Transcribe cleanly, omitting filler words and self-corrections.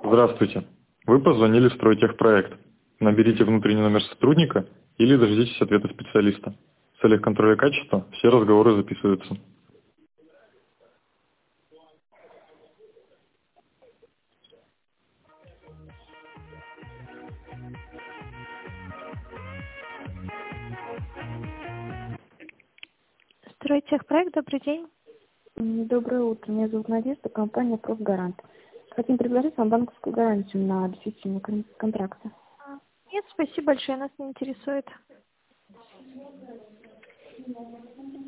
Здравствуйте. Вы позвонили в Стройтехпроект. Наберите внутренний номер сотрудника или дождитесь ответа специалиста. В целях контроля качества все разговоры записываются. Стройтехпроект, добрый день. Доброе утро. Меня зовут Надежда, компания «Профгарант». Хотим предложить вам банковскую гарантию на обеспечение контракта. Нет, спасибо большое, нас не интересует.